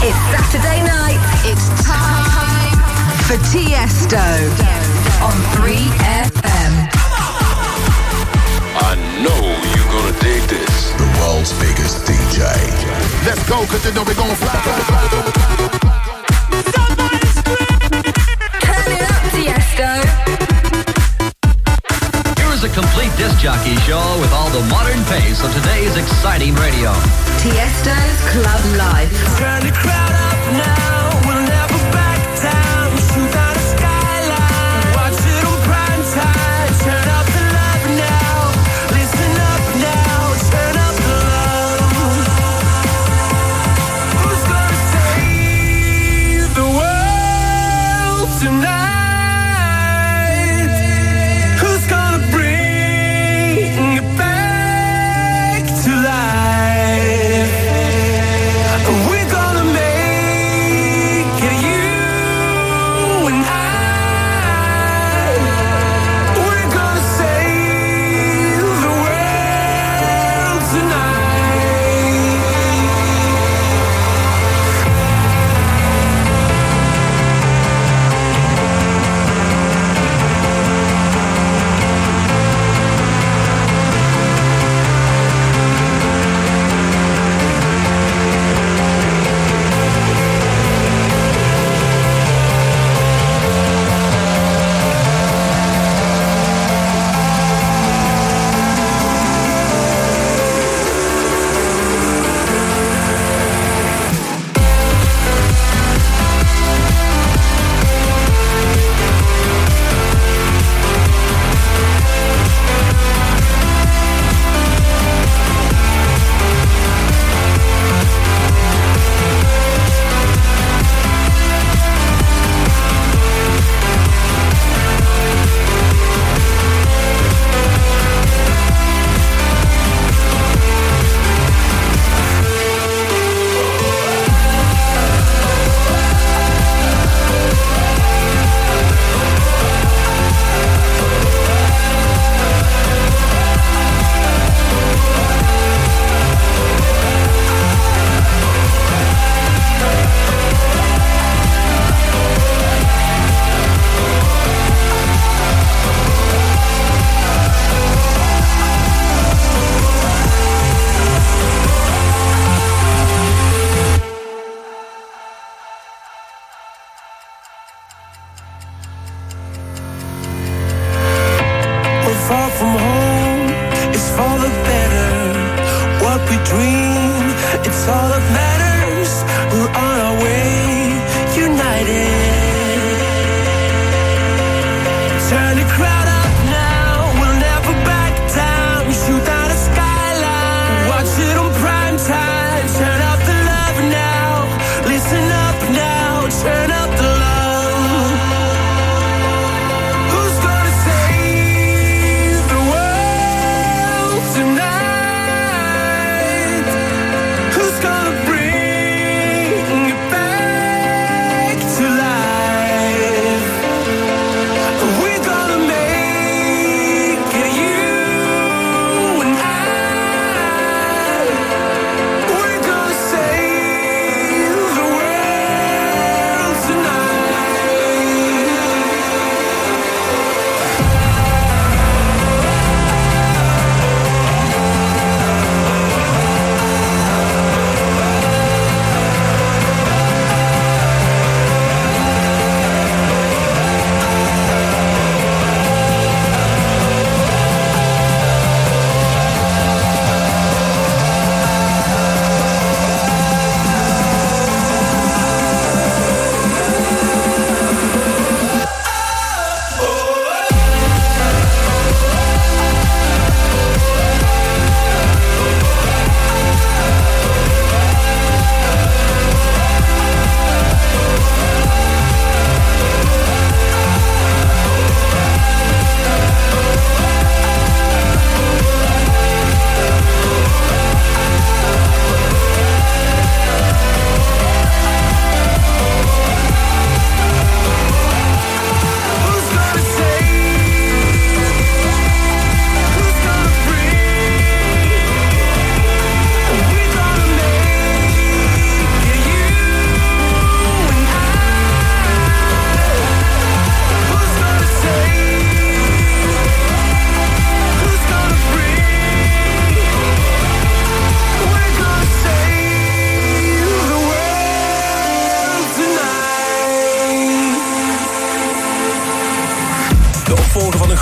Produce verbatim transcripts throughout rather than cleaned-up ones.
It's Saturday night. It's time for Tiesto on three F M. I know you're gonna dig this. The world's biggest D J. Let's go, cause you know we're gonna fly. Turn it up, Tiesto. Here's a complete disc jockey show with all the modern pace of today's exciting radio. Tiesto's Club Life. Turn the crowd up now. We'll never back down. Shoot out a skyline. Watch it on prime time. Turn up the love now. Listen up now. Turn up the love. Who's gonna save the world tonight? Who's gonna bring it back to life? We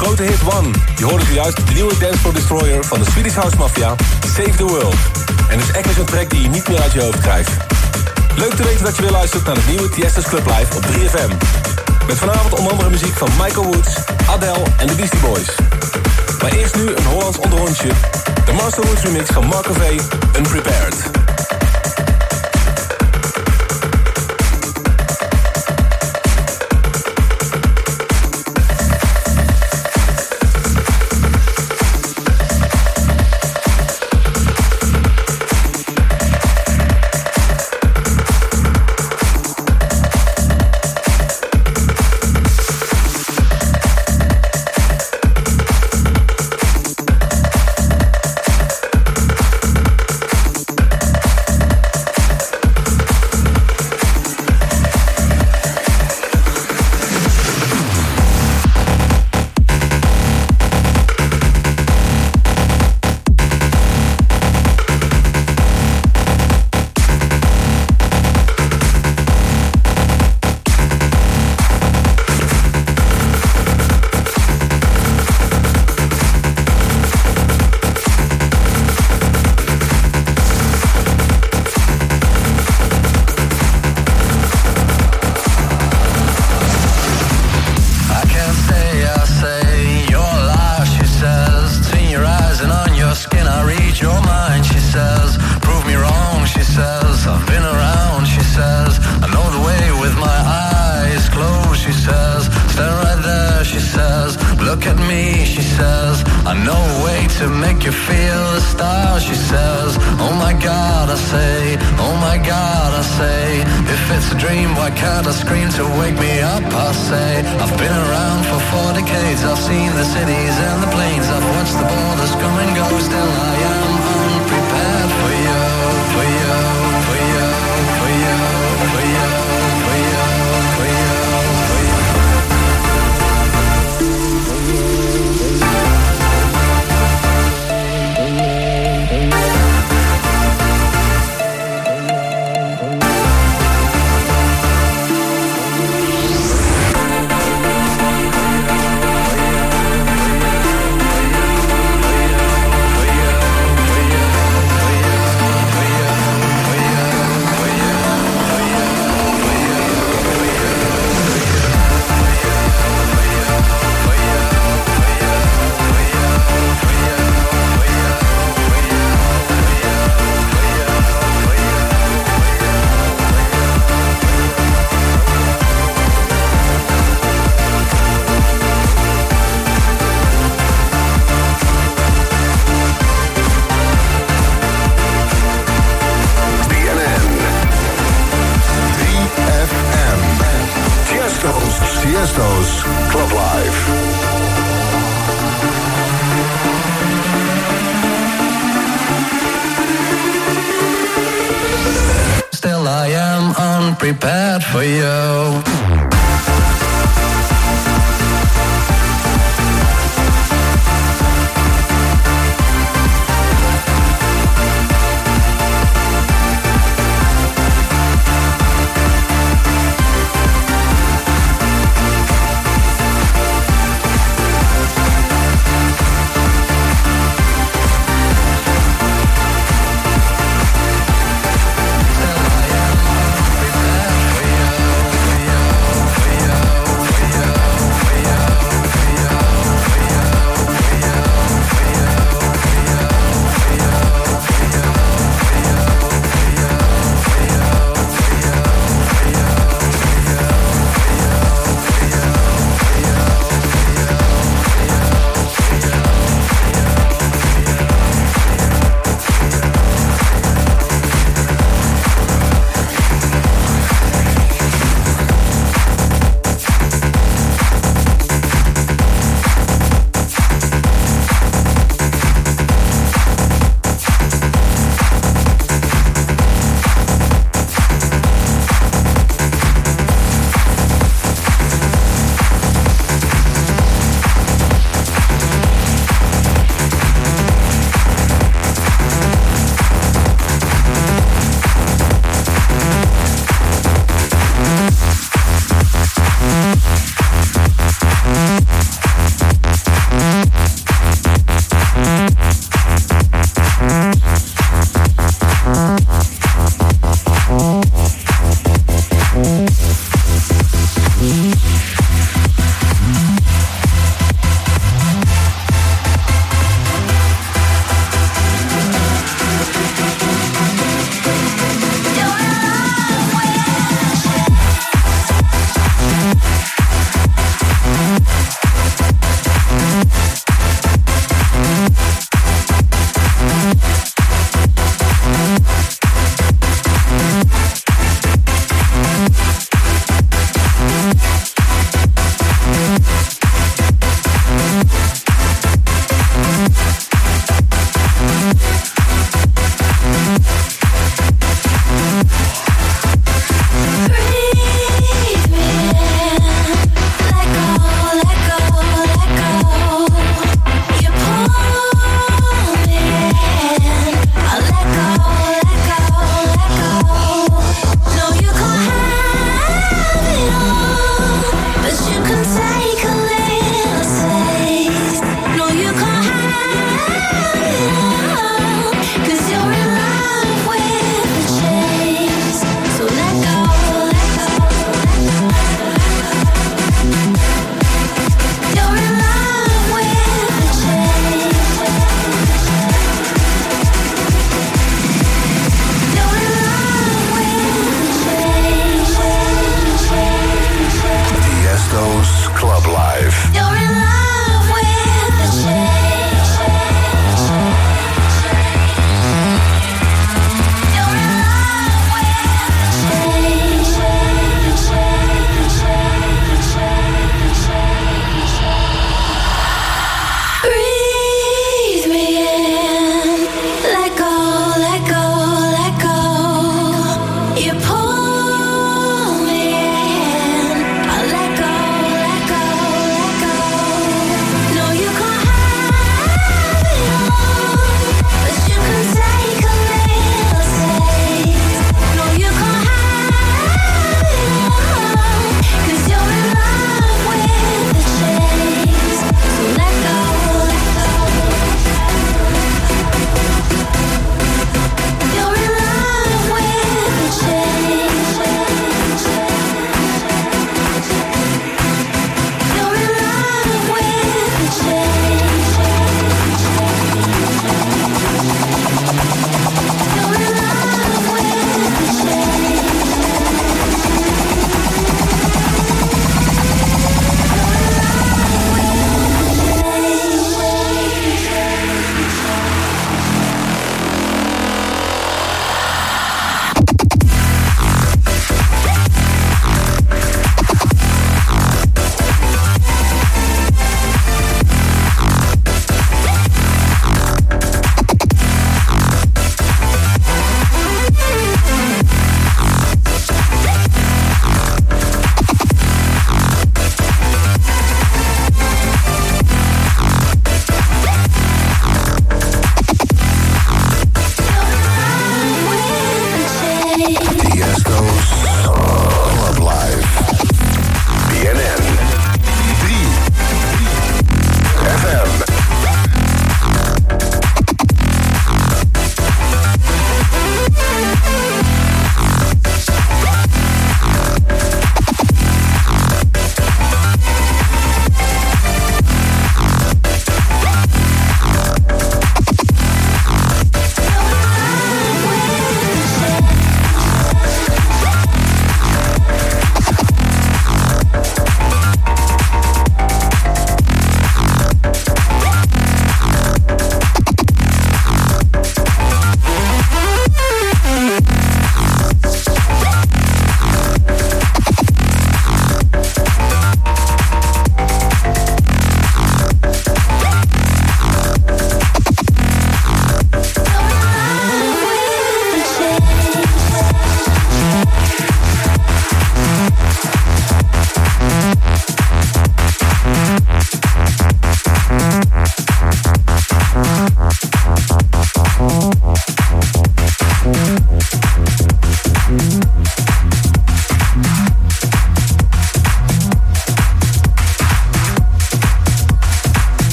grote hit One. Je hoorde zojuist de nieuwe Dancefloor Destroyer van de Swedish House Mafia, Save the World. En dus echt weer zo'n track die je niet meer uit je hoofd krijgt. Leuk te weten dat je weer luistert naar het nieuwe Tiesto's Club Live op drie F M. Met vanavond onder andere muziek van Michael Woods, Adele en de Beastie Boys. Maar eerst nu een Hollands onderrondje. De Master Woods remix van Marco V, Unprepared. Tiesto's Club Live. Still I am unprepared for you. Still I am unprepared for you.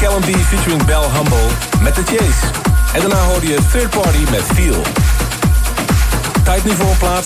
Callum B featuring Bell Humble met The Chase. En daarna hoorde je Third Party met Feel. Tijd nu voor een plaat